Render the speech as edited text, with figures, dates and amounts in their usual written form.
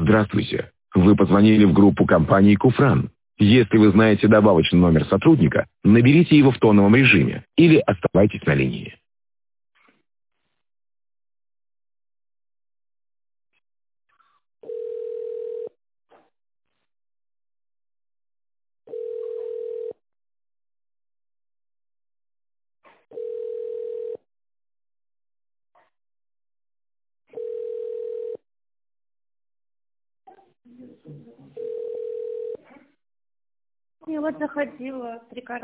Здравствуйте. Вы позвонили в группу компании «Куфран». Если вы знаете добавочный номер сотрудника, наберите его в тоновом режиме или оставайтесь на линии. Я вот заходила,